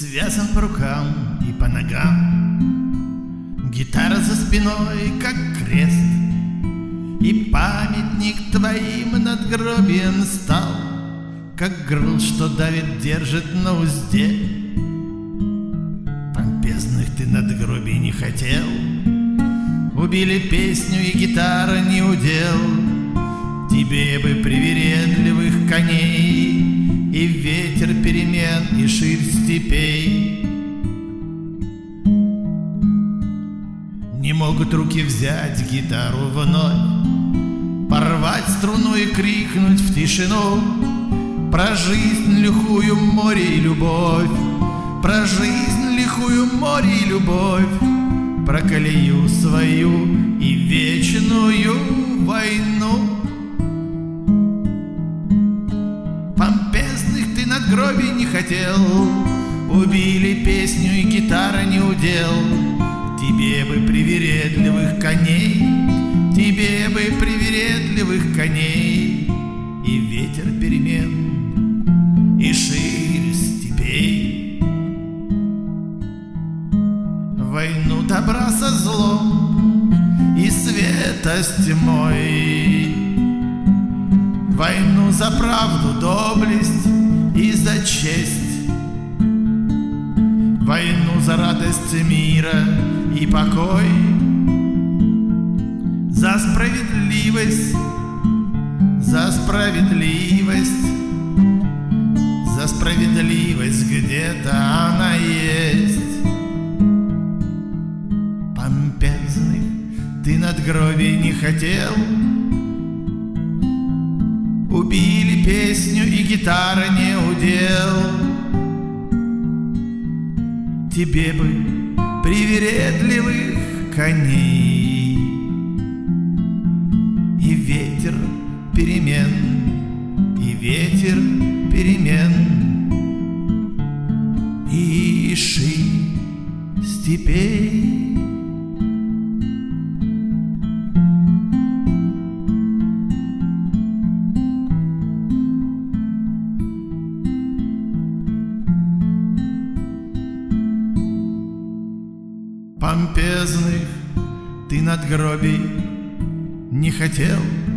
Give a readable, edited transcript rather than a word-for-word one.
Связан по рукам и по ногам, гитара за спиной, как крест, и памятник твоим надгробием стал, как груз, что давит, держит на узде. Помпезных ты надгробий не хотел, убили песню, и гитара не удел. Тебе бы привередливых коней, и ветер перемен, и ширь степей. Не могут руки взять гитару вновь, порвать струну и крикнуть в тишину про жизнь лихую, море и любовь, про жизнь лихую, море и любовь, про колею свою и вечную войну. Помпезных ты надгробий не хотел, убили песню, и гитара не удел. Тебе бы привередливых коней, тебе бы привередливых коней, и ветер перемен, и ширь степей. Войну добра со злом и света с тьмой, войну за правду, доблесть и за честь, войну за радость мира и покой, за справедливость, за справедливость, за справедливость, где-то она есть. Помпезных ты надгробий не хотел, убили песню, и гитара не удел. Тебе бы привередливых коней, и ветер перемен, и ветер перемен, и ширь степей. Помпезных ты надгробий не хотел,